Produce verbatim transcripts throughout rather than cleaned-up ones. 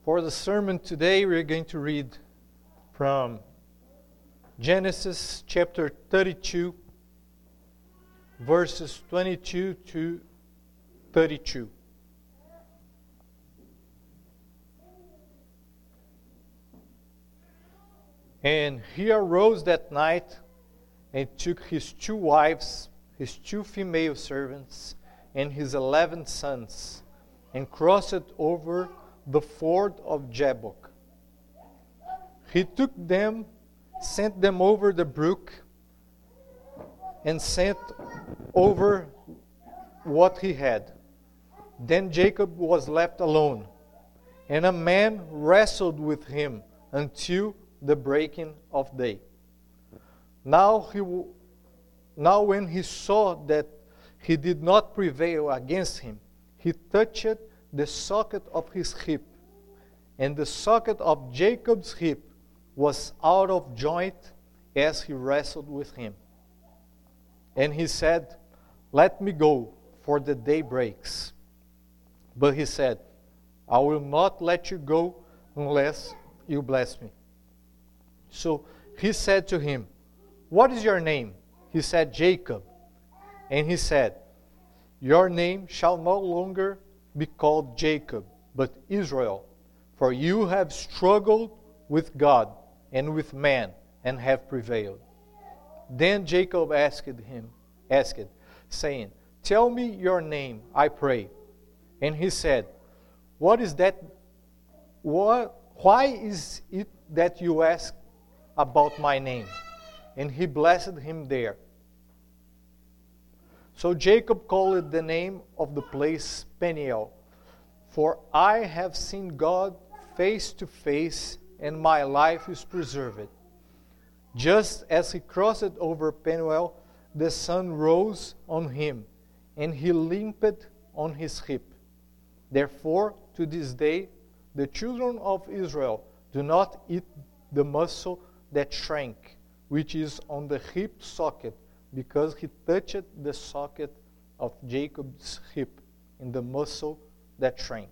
For the sermon today, we're going to read from Genesis chapter thirty-two, verses twenty-two to thirty-two. And he arose that night and took his two wives, his two female servants, and his eleven sons, and crossed over the ford of Jabbok. He took them, sent them over the brook, and sent over what he had. Then Jacob was left alone, and a man wrestled with him until the breaking of day. Now he, now when he saw that he did not prevail against him, he touched the socket of his hip, and the socket of Jacob's hip was out of joint as he wrestled with him. And he said, "Let me go, for the day breaks." But he said, "I will not let you go unless you bless me." So he said to him, "What is your name?" He said, "Jacob." And he said, "Your name shall no longer be called Jacob, but Israel, for you have struggled with God and with man and have prevailed." Then Jacob asked him, asked, saying, "Tell me your name, I pray." And he said, "What is that? What, why is it that you ask about my name?" And he blessed him there. So Jacob called the name of the place Peniel, "For I have seen God face to face, and my life is preserved." Just as he crossed over Peniel, the sun rose on him, and he limped on his hip. Therefore, to this day, the children of Israel do not eat the muscle that shrank, which is on the hip socket, because he touched the socket of Jacob's hip in the muscle that shrank.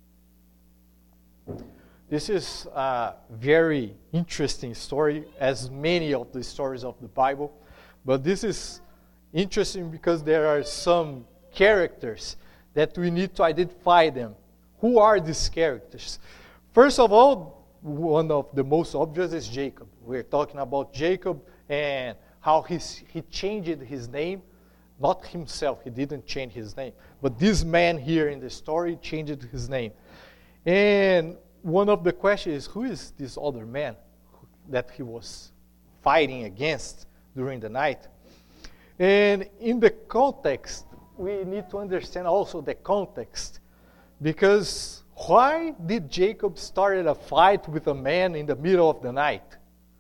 This is a very interesting story, as many of the stories of the Bible. But this is interesting because there are some characters that we need to identify them. Who are these characters? First of all, one of the most obvious is Jacob. We're talking about Jacob and how he's, he changed his name. Not himself, he didn't change his name. But this man here in the story changed his name. And one of the questions is, who is this other man that he was fighting against during the night? And in the context, we need to understand also the context. Because why did Jacob start a fight with a man in the middle of the night?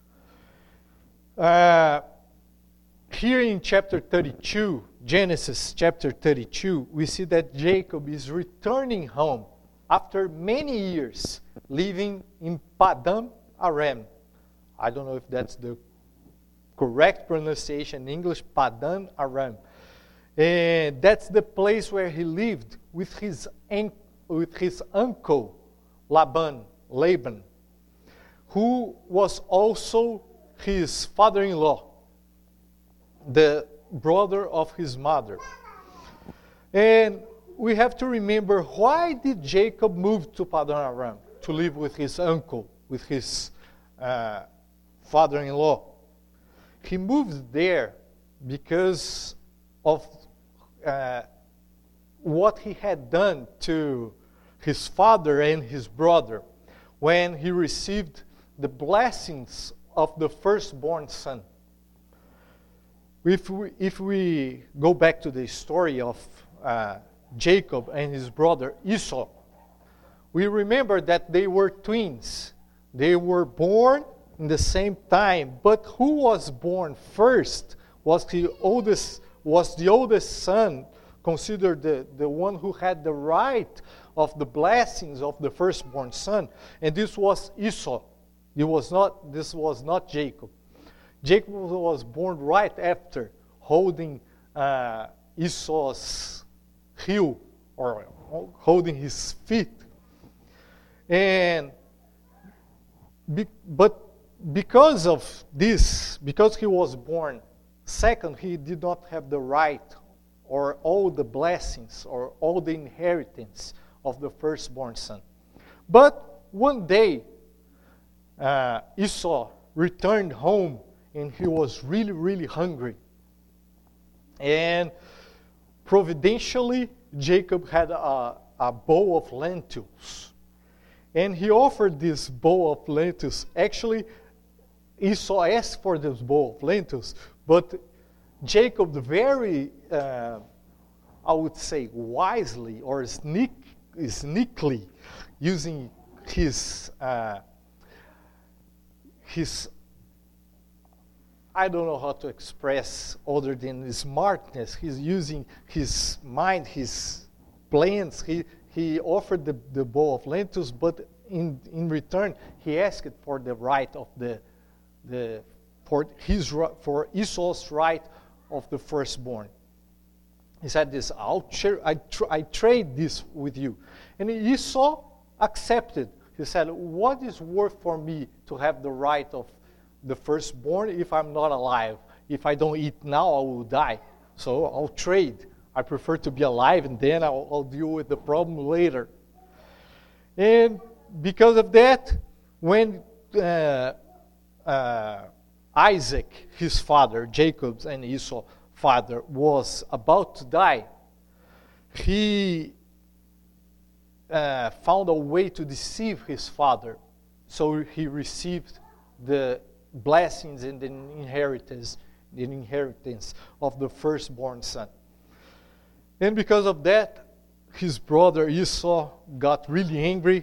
Uh, here in chapter thirty-two, Genesis chapter thirty-two, we see that Jacob is returning home after many years living in Padan Aram. I don't know if that's the correct pronunciation in English, Padan Aram. And that's the place where he lived with his with his uncle Laban, Laban, who was also his father-in-law, the brother of his mother. And we have to remember, why did Jacob move to Padan Aram to live with his uncle, with his uh, father-in-law? He moved there because of uh, what he had done to his father and his brother when he received the blessings of the firstborn son. If we, if we go back to the story of uh, Jacob and his brother Esau, we remember that they were twins. They were born in the same time, but who was born first was the oldest, was the oldest son, considered the, the one who had the right of the blessings of the firstborn son, and this was Esau. It was not, this was not Jacob. Jacob was born right after, holding uh, Esau's heel, or holding his feet. And be, but because of this, because he was born second, he did not have the right or all the blessings or all the inheritance of the firstborn son. But one day, uh, Esau returned home and he was really, really hungry. And providentially, Jacob had a, a bowl of lentils. And he offered this bowl of lentils. Actually, Esau asked for this bowl of lentils, but Jacob very, uh, I would say, wisely or sneak, sneakily, using his, uh, his, I don't know how to express other than smartness. He's using his mind, his plans. He he offered the, the bowl of lentils, but in in return he asked for the right of the the for his for Esau's right of the firstborn. He said this, I'll share, I, tr- I trade this with you. And Esau accepted. He said, what is worth for me to have the right of the firstborn if I'm not alive? If I don't eat now, I will die. So I'll trade. I prefer to be alive, and then I'll, I'll deal with the problem later. And because of that, when uh, uh, Isaac, his father, Jacob's and Esau's father, was about to die, he uh, found a way to deceive his father. So he received the blessings and the inheritance, the inheritance of the firstborn son. And because of that, his brother Esau got really angry,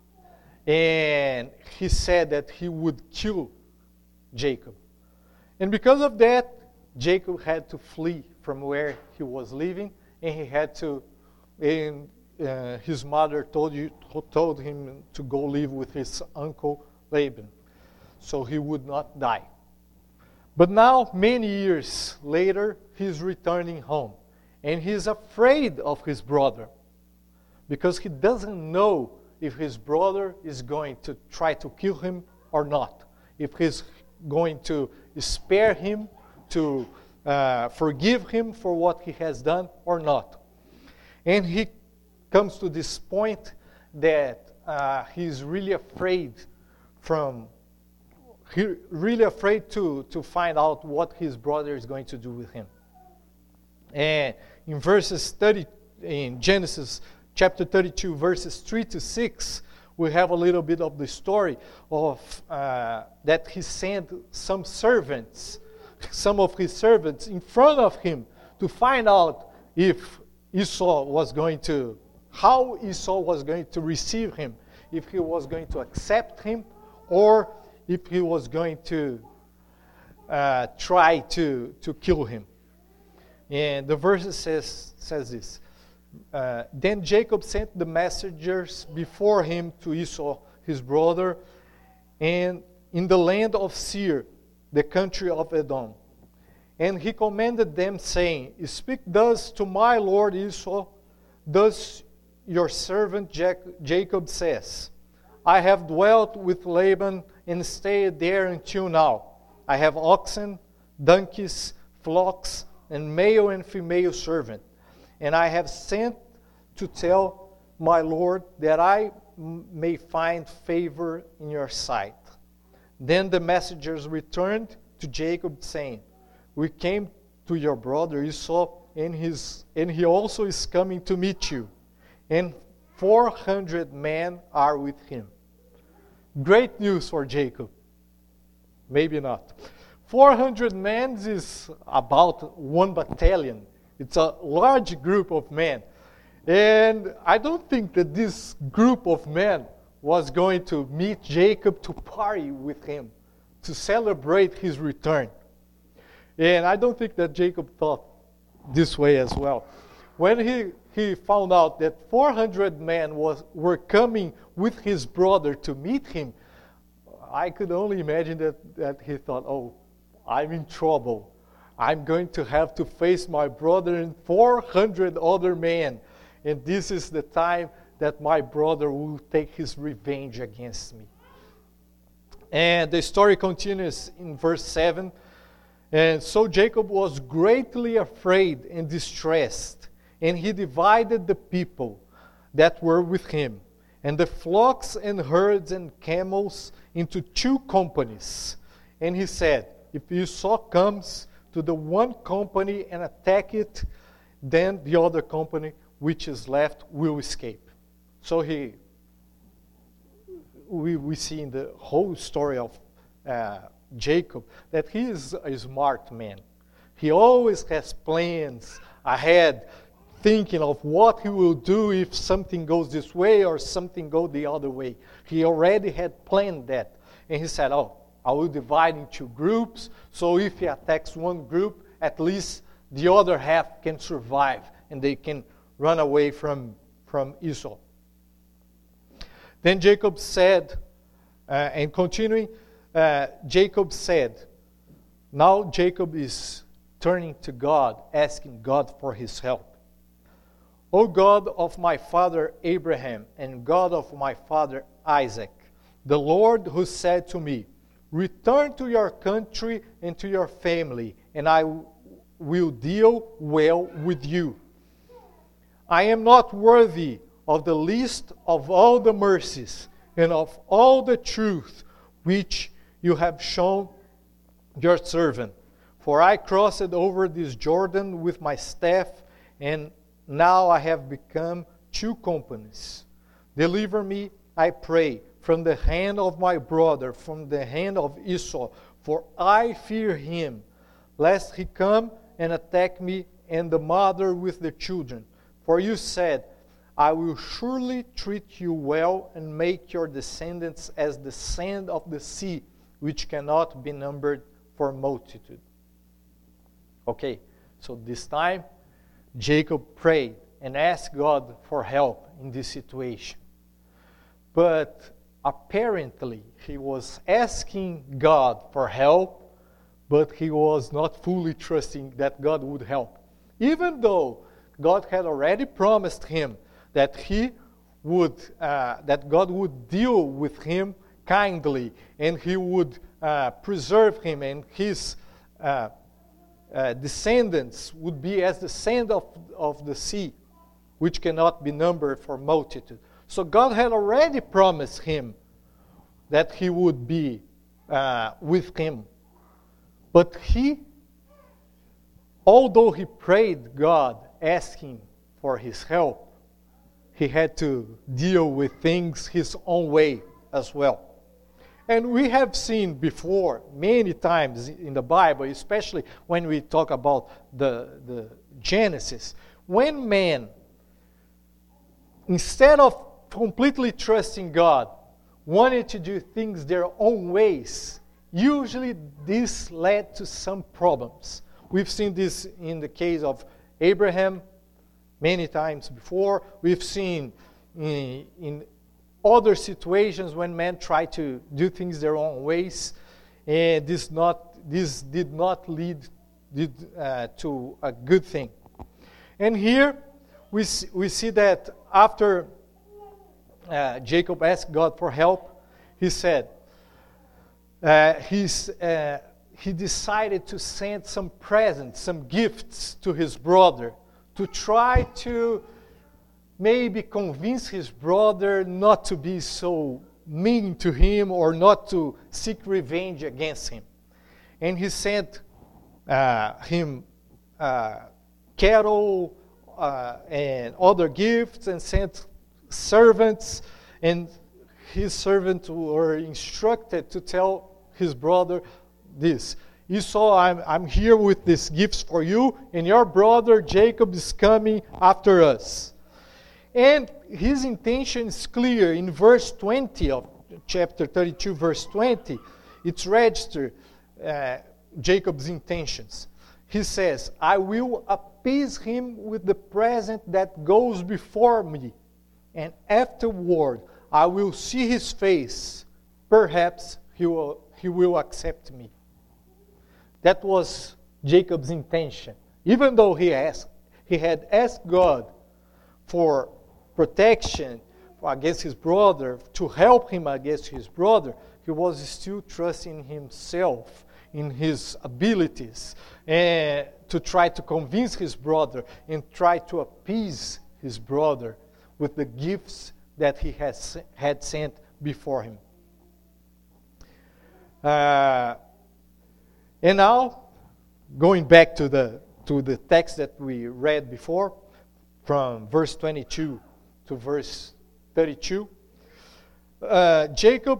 and he said that he would kill Jacob. And because of that, Jacob had to flee from where he was living, and he had to, and uh, his mother told, you, told him to go live with his uncle Laban, so he would not die. But now, many years later, he's returning home, and he's afraid of his brother, because he doesn't know if his brother is going to try to kill him or not, if he's going to spare him, to uh, forgive him for what he has done or not. And he comes to this point that uh, he's really afraid from, he really afraid to, to find out what his brother is going to do with him. And in verses thirty, in Genesis chapter thirty-two, verses three to six, we have a little bit of the story of uh, that he sent some servants, some of his servants in front of him to find out if Esau was going to, how Esau was going to receive him, if he was going to accept him, or if he was going to uh, try to, to kill him. And the verse says, says this, uh, then Jacob sent the messengers before him to Esau, his brother, and in the land of Seir, the country of Edom. And he commanded them, saying, speak thus to my lord Esau, thus your servant Jacob says, I have dwelt with Laban and stayed there until now. I have oxen, donkeys, flocks, and male and female servant. And I have sent to tell my lord that I m- may find favor in your sight. Then the messengers returned to Jacob, saying, we came to your brother Esau, and, his, and he also is coming to meet you. And four hundred men are with him. Great news for Jacob. Maybe not. four hundred men is about one battalion. It's a large group of men. And I don't think that this group of men was going to meet Jacob to party with him, to celebrate his return. And I don't think that Jacob thought this way as well. When he, he found out that four hundred men was, were coming with his brother to meet him, I could only imagine that, that he thought, oh, I'm in trouble. I'm going to have to face my brother and four hundred other men. And this is the time that my brother will take his revenge against me. And the story continues in verse seven. And so Jacob was greatly afraid and distressed, and he divided the people that were with him, and the flocks and herds and camels into two companies. And he said, if Esau comes to the one company and attack it, then the other company which is left will escape. So he, we, we see in the whole story of uh, Jacob that he is a smart man. He always has plans ahead, thinking of what he will do if something goes this way or something goes the other way. He already had planned that. And he said, oh, I will divide into groups, so if he attacks one group, at least the other half can survive and they can run away from, from Esau. Then Jacob said, uh, and continuing, uh, Jacob said, now Jacob is turning to God, asking God for his help. O God of my father Abraham and God of my father Isaac, the Lord who said to me, return to your country and to your family, and I w- will deal well with you. I am not worthy of the least of all the mercies and of all the truth which you have shown your servant. For I crossed over this Jordan with my staff, and now I have become two companies. Deliver me, I pray, from the hand of my brother, from the hand of Esau, for I fear him, lest he come and attack me and the mother with the children. For you said, I will surely treat you well and make your descendants as the sand of the sea, which cannot be numbered for multitude. Okay, so this time, Jacob prayed and asked God for help in this situation. But apparently, he was asking God for help, but he was not fully trusting that God would help. Even though God had already promised him that he would, uh, that God would deal with him kindly, and he would uh, preserve him, and his uh, uh, descendants would be as the sand of, of the sea, which cannot be numbered for multitude. So God had already promised him that he would be uh, with him. But he, although he prayed God, asking for his help, he had to deal with things his own way as well. And we have seen before, many times in the Bible, especially when we talk about the, the Genesis, when man, instead of completely trusting God, wanted to do things their own ways, usually this led to some problems. We've seen this in the case of Abraham many times before. We've seen in, in other situations when men try to do things their own ways, and this not this did not lead did, uh, to a good thing. And here we see, we see that after uh, Jacob asked God for help, he said uh, he's, uh, he decided to send some presents, some gifts to his brother, to try to maybe convince his brother not to be so mean to him or not to seek revenge against him. And he sent uh, him uh, cattle uh, and other gifts, and sent servants, and his servants were instructed to tell his brother this. Esau, I'm, I'm here with these gifts for you, and your brother Jacob is coming after us. And his intention is clear. In verse twenty of chapter thirty-two, verse twenty, it's registered uh, Jacob's intentions. He says, I will appease him with the present that goes before me, and afterward I will see his face. Perhaps he will, he will accept me. That was Jacob's intention. Even though he asked, he had asked God for protection, against his brother, to help him against his brother, he was still trusting himself, in his abilities, and to try to convince his brother and try to appease his brother with the gifts that he has had sent before him. Uh, and now, going back to the to the text that we read before, from verse twenty-two to verse thirty-two, uh, Jacob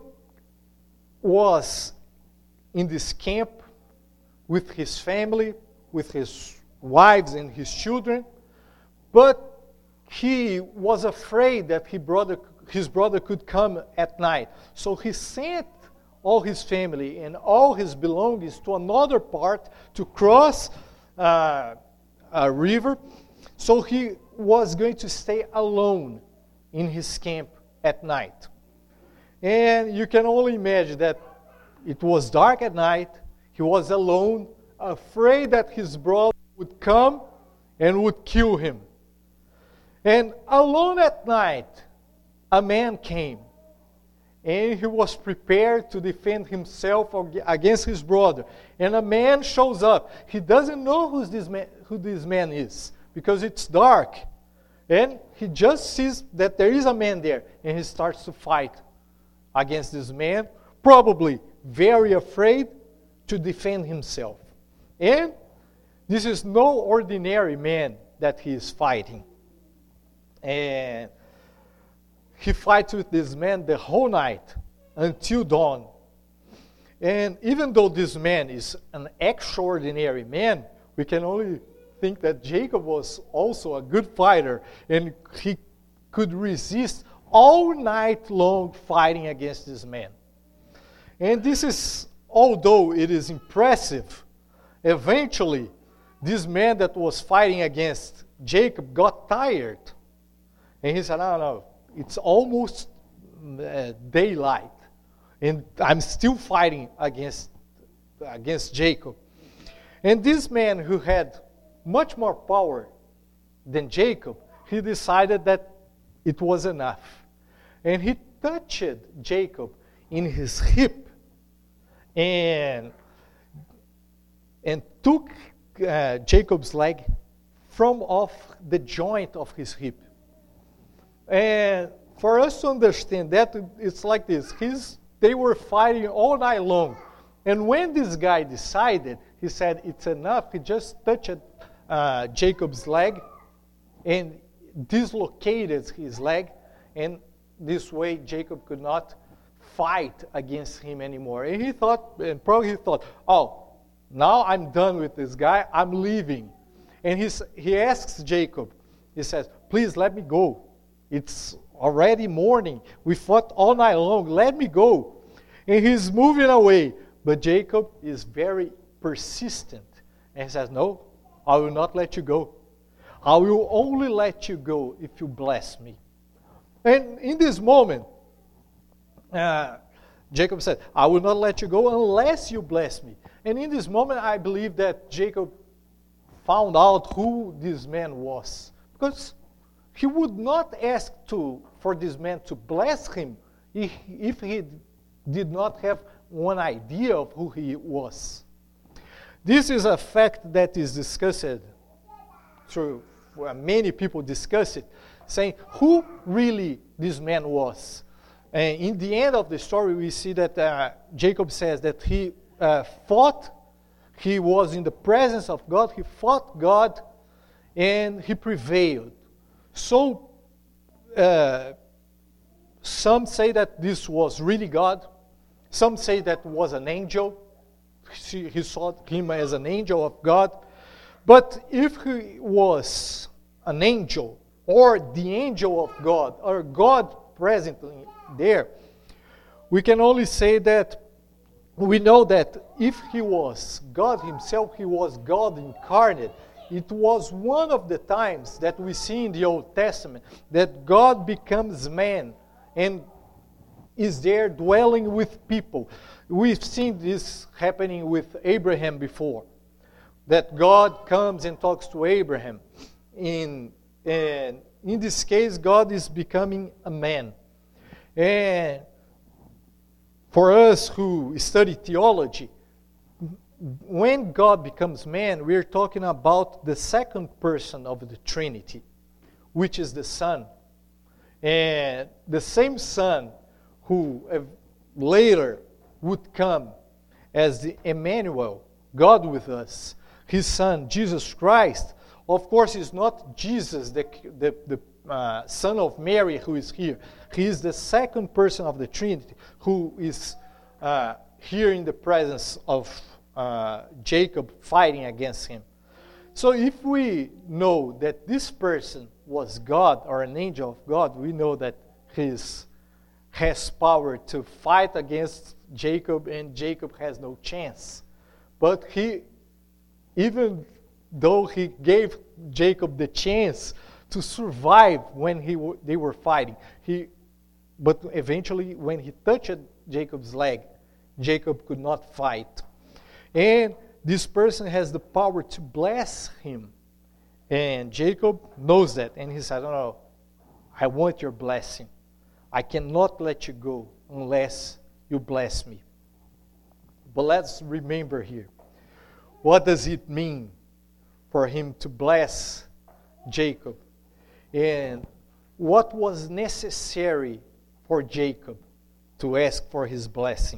was in this camp with his family, with his wives and his children, but he was afraid that his brother, his brother could come at night. So he sent all his family and all his belongings to another part to cross uh, a river. So he was going to stay alone in his camp at night. And you can only imagine that it was dark at night. He was alone, afraid that his brother would come and would kill him. And alone at night, a man came. And he was prepared to defend himself against his brother. And a man shows up. He doesn't know who's this man, who this man is, because it's dark. And he just sees that there is a man there. And he starts to fight against this man, probably very afraid to defend himself. And this is no ordinary man that he is fighting. And he fights with this man the whole night until dawn. And even though this man is an extraordinary man, we can only think that Jacob was also a good fighter, and he could resist all night long fighting against this man. And this is, although it is impressive, eventually this man that was fighting against Jacob got tired. And he said, no, no, it's almost uh, daylight, and I'm still fighting against, against Jacob. And this man, who had much more power than Jacob, he decided that it was enough. And he touched Jacob in his hip and, and took uh, Jacob's leg from off the joint of his hip. And for us to understand that, it's like this. He's, they were fighting all night long. And when this guy decided, he said, it's enough. He just touched uh, Jacob's leg and dislocated his leg. And this way, Jacob could not fight against him anymore. And he thought, and probably he thought, oh, now I'm done with this guy. I'm leaving. And he's, he asks Jacob, he says, please let me go. It's already morning. We fought all night long. Let me go. And he's moving away. But Jacob is very persistent. And he says, no, I will not let you go. I will only let you go if you bless me. And in this moment, uh, Jacob said, I will not let you go unless you bless me. And in this moment, I believe that Jacob found out who this man was. Because he would not ask to, for this man to bless him if, if he did not have one idea of who he was. This is a fact that is discussed through, well, many people discuss it, saying who really this man was. And in the end of the story, we see that uh, Jacob says that he uh, fought, he was in the presence of God, he fought God, and he prevailed. So, uh, some say that this was really God. Some say that was an angel. He, he saw him as an angel of God. But if he was an angel, or the angel of God, or God presently there, we can only say that we know that if he was God himself, he was God incarnate. It was one of the times that we see in the Old Testament that God becomes man and is there dwelling with people. We've seen this happening with Abraham before, that God comes and talks to Abraham in, in, in this case, God is becoming a man. And for us who study theology, when God becomes man, we're talking about the second person of the Trinity, which is the Son. And the same Son who later would come as the Emmanuel, God with us, his Son, Jesus Christ, of course, is not Jesus, the, the, the uh, Son of Mary, who is here. He is the second person of the Trinity, who is uh, here in the presence of uh, Jacob fighting against him. So if we know that this person was God or an angel of God, we know that he has power to fight against Jacob, and Jacob has no chance. But he, even though he gave Jacob the chance to survive when he w- they were fighting, he, but eventually when he touched Jacob's leg, Jacob could not fight. And this person has the power to bless him. And Jacob knows that, and he said, no, no, I want your blessing. I cannot let you go unless you bless me. But let's remember here, what does it mean for him to bless Jacob? And what was necessary for Jacob to ask for his blessing?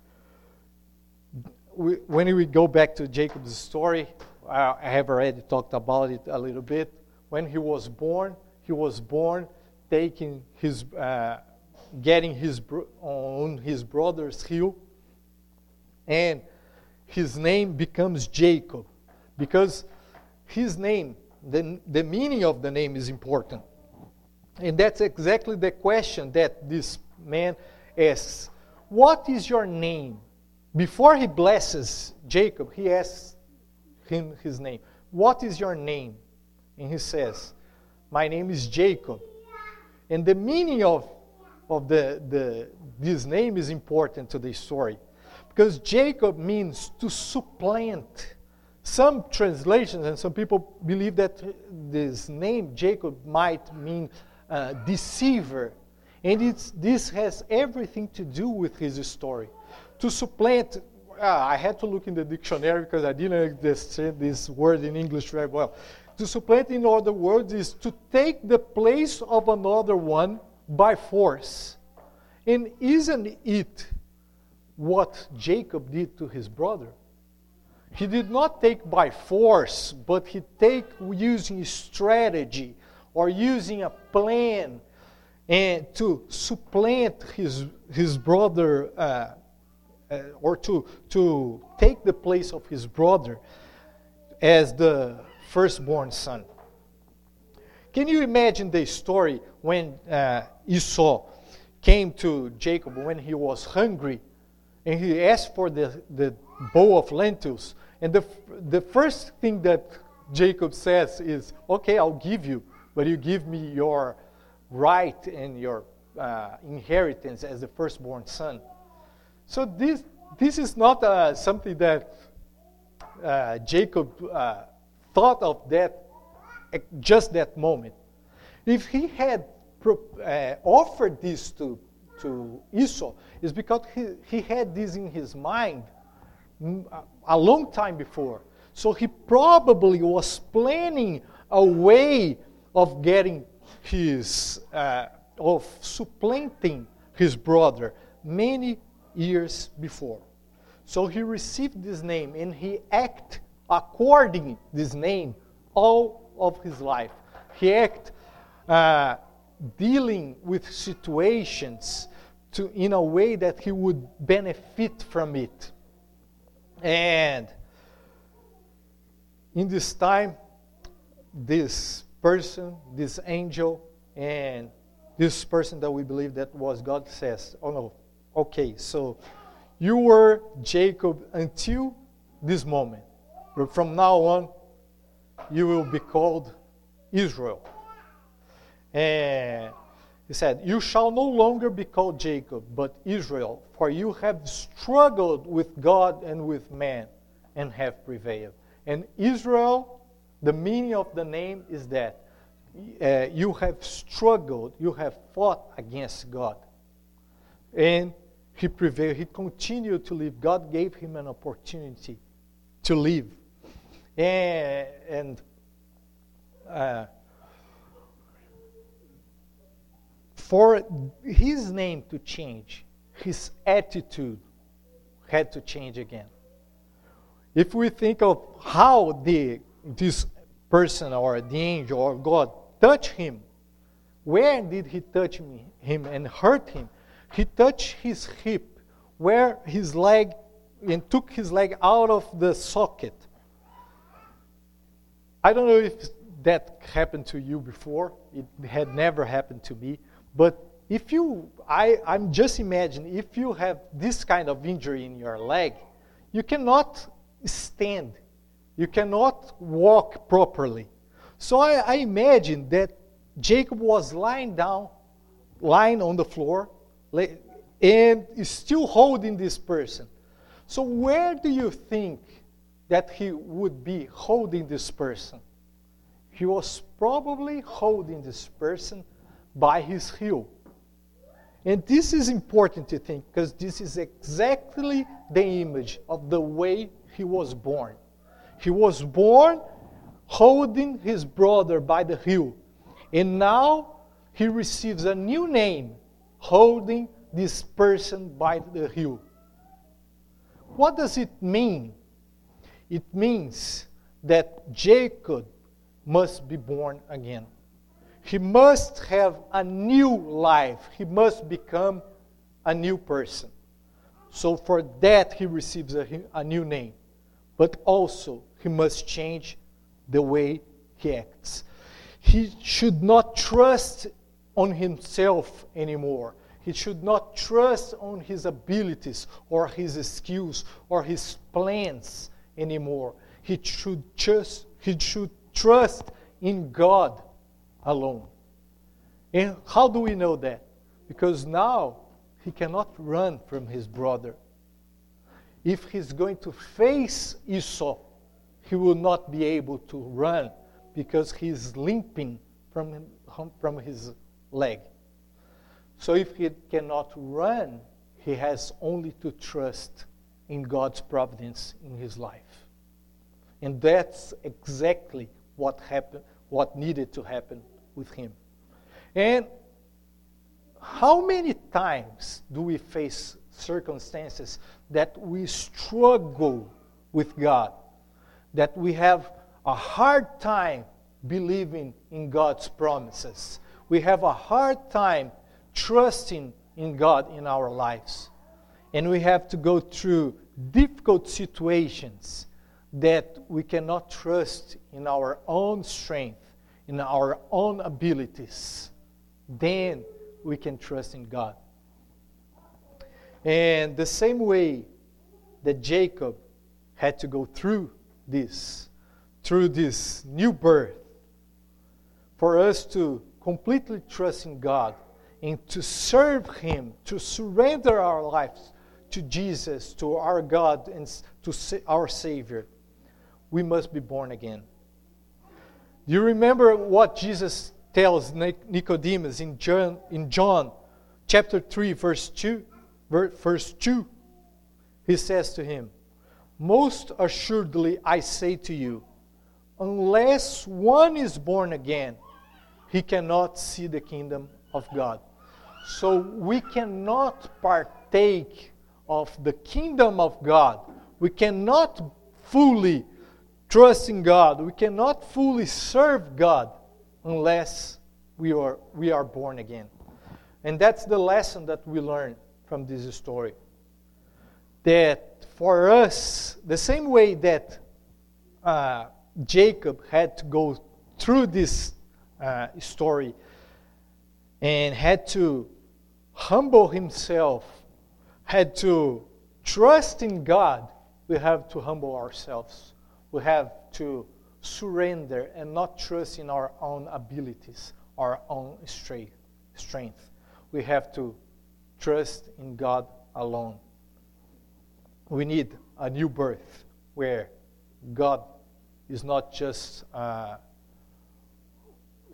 We, when we go back to Jacob's story, uh, I have already talked about it a little bit. When he was born, he was born taking his, uh, getting his bro- on his brother's heel, and his name becomes Jacob, because his name, the, the meaning of the name is important. And that's exactly the question that this man asks. What is your name? Before he blesses Jacob, he asks him his name. What is your name? And he says, my name is Jacob. And the meaning of, of the, the this name is important to the story, because Jacob means to supplant. Some translations and some people believe that this name, Jacob, might mean uh, deceiver. And it's, this has everything to do with his story. To supplant, uh, I had to look in the dictionary because I didn't understand this word in English very well. To supplant, in other words, is to take the place of another one by force. And isn't it what Jacob did to his brother? He did not take by force, but he take using strategy or using a plan and to supplant his his brother, uh, uh, or to to take the place of his brother as the firstborn son. Can you imagine the story when uh, Esau came to Jacob when he was hungry, and he asked for the, the bowl of lentils, and the the first thing that Jacob says is, okay, I'll give you, but you give me your right and your uh, inheritance as the firstborn son. So this this is not uh, something that uh, Jacob uh, thought of that at just that moment. If he had pro- uh, offered this to to Esau, it's because he, he had this in his mind a long time before. So he probably was planning a way of getting his, uh, of supplanting his brother many years before. So he received this name and he acted according to this name all of his life. He acted uh, dealing with situations to, in a way that he would benefit from it. And in this time, this person, this angel, and this person that we believe that was God says, oh no, okay, so you were Jacob until this moment. But from now on, you will be called Israel. And he said, you shall no longer be called Jacob, but Israel, for you have struggled with God and with man, and have prevailed. And Israel, the meaning of the name is that uh, you have struggled, you have fought against God. And he prevailed, he continued to live. God gave him an opportunity to live. And, and uh, for his name to change, his attitude had to change again. If we think of how the this person or the angel or God touched him, where did he touch me, him and hurt him? He touched his hip, where his leg, and took his leg out of the socket. I don't know if that happened to you before. It had never happened to me. But if you, I, I'm just imagining, if you have this kind of injury in your leg, you cannot stand. You cannot walk properly. So I, I imagine that Jacob was lying down, lying on the floor, and is still holding this person. So where do you think that he would be holding this person? He was probably holding this person by his heel. And this is important to think, because this is exactly the image of the way he was born. He was born holding his brother by the heel. And now he receives a new name, holding this person by the heel. What does it mean? It means that Jacob must be born again. He must have a new life. He must become a new person. So for that he receives a, a new name. But also he must change the way he acts. He should not trust on himself anymore. He should not trust on his abilities or his skills or his plans anymore. He should just he should trust in God alone. And how do we know that? Because now he cannot run from his brother. If he's going to face Esau, he will not be able to run because he's limping from, from his leg. So if he cannot run, he has only to trust in God's providence in his life. And that's exactly what happened, what needed to happen with him. And how many times do we face circumstances that we struggle with God, that we have a hard time believing in God's promises? We have a hard time trusting in God in our lives. And we have to go through difficult situations that we cannot trust in our own strength, in our own abilities. Then we can trust in God. And the same way that Jacob had to go through this, through this new birth, for us to completely trust in God and to serve Him, to surrender our lives to Jesus, to our God, and to our Savior, we must be born again. Do you remember what Jesus tells Nicodemus in John, in John chapter three, verse two? Verse two, he says to him, "Most assuredly I say to you, unless one is born again, he cannot see the kingdom of God." So we cannot partake of the kingdom of God. We cannot fully trust in God. We cannot fully serve God unless we are, we are born again. And that's the lesson that we learn from this story. That for us, the same way that uh, Jacob had to go through this uh, story and had to humble himself, had to trust in God, we have to humble ourselves. We have to surrender and not trust in our own abilities, our own strength. We have to trust in God alone. We need a new birth where God is not just uh,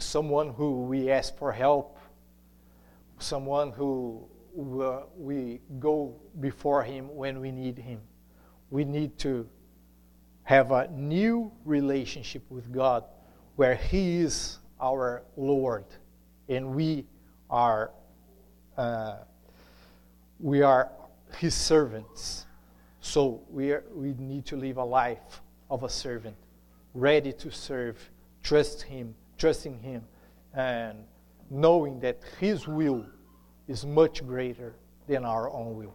someone who we ask for help, someone who uh, we go before him when we need him. We need to have a new relationship with God where he is our Lord and we are uh, we are his servants. So we are, we need to live a life of a servant, ready to serve, trust him, trusting him, and knowing that his will is much greater than our own will.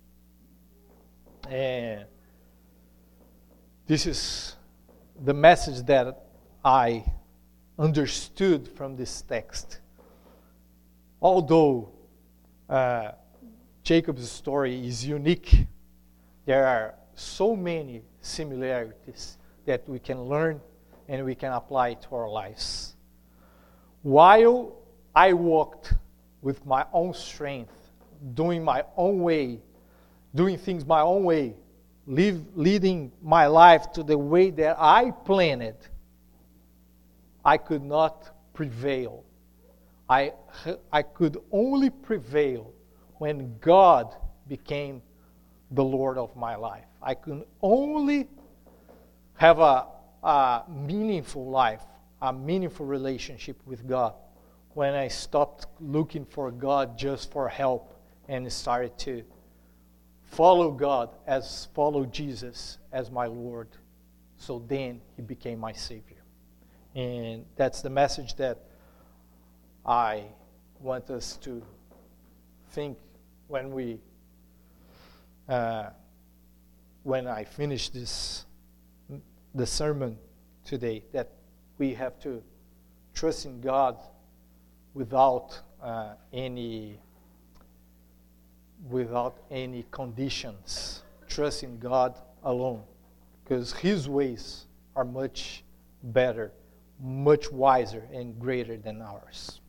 And this is the message that I understood from this text. Although uh, Jacob's story is unique, there are so many similarities that we can learn and we can apply to our lives. While I walked with my own strength, doing my own way, doing things my own way, live, leading my life to the way that I planned it, I could not prevail. I, I could only prevail when God became the Lord of my life. I could only have a, a meaningful life, a meaningful relationship with God when I stopped looking for God just for help and started to follow God as follow Jesus as my Lord. So then he became my Savior. And that's the message that I want us to think when we uh, when I finish this the sermon today, that we have to trust in God without uh, any without any conditions. Trust in God alone, because his ways are much better, much wiser, and greater than ours.